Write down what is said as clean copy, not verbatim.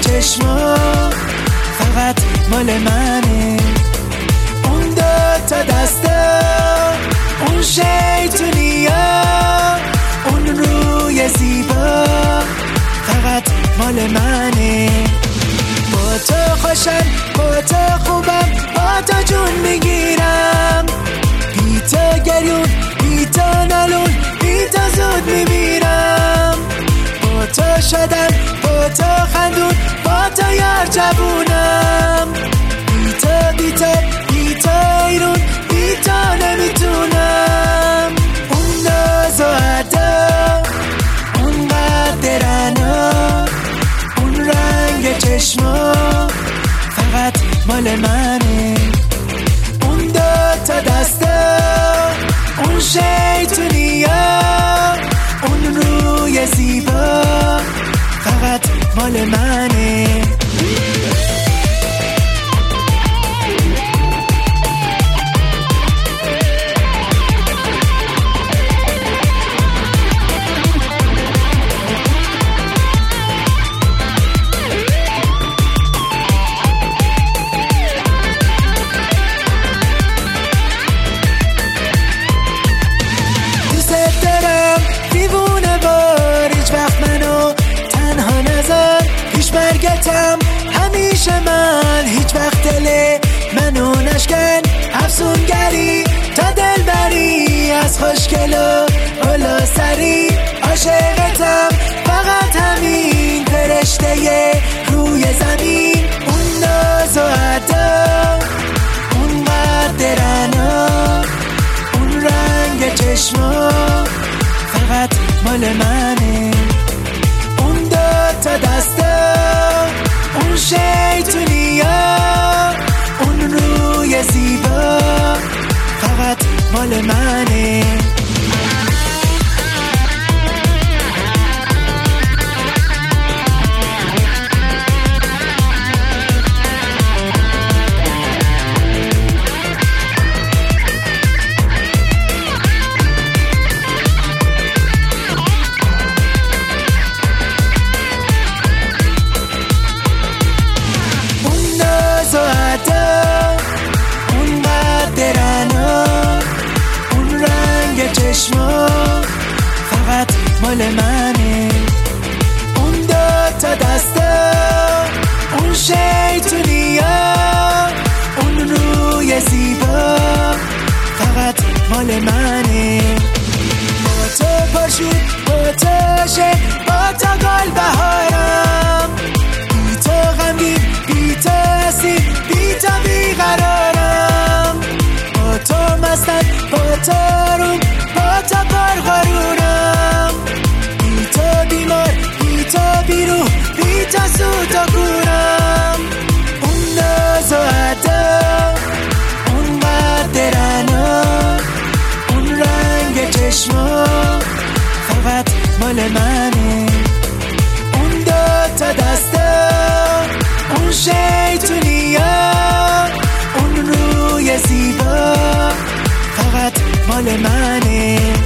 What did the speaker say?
چشما فقط مال منه. اون دو تا دستا، اون شیطونیا، اون روی زیبا فقط مال منه. با تو خوشم، با تو خوبم، با تو جون میگیرم. بی تو گریون، بی تو نالون، بی تو زود میمیرم. با تو شدم، با تو خندون، با تو یار جوونم. بی تو بی تو بی تو ایرون، بی تو نمیتونم. اون ناز و عدا، اون قدرنا، اون رنگ چشما فقط مال منه. اون دو تا دستا، اون شیطونیا، اون روی زیبا فقط مال منه. مرگتم همیشه من، هیچ وقت دل منو نشکن. افسونگری تا دل بری، از خوشگل و هلا سری. عاشقتم فقط همین فرشته روی زمین. اون ناز و عدا، اون قدرنا، اون رنگ چشما فقط مال منه. اون دو تا دستا، اون شیطونیا، اون روی زیبا فقط مال منه. اون قدرنا، اون رنگ چشما فقط مال منه. اون دو تا دستا، اون شیطونیا، اون روی زیبا فقط مال منه. با تو پاشید، با تو عشق، با تو گل بهارم. بی تو غمگین، بی تو اسیر، بی تو بیقرارم. با تو مستم، با تو روم، با تو پرغرورم. بی تو بیمار، بی تو بیروح، بی تو سوت و گورم. اون ناز و عدا، اون قدرنا، اون رنگ چشما فقط مال منه. اون دو تا دستا، اون شیطونیا، اون روی زیبا فقط مال منه.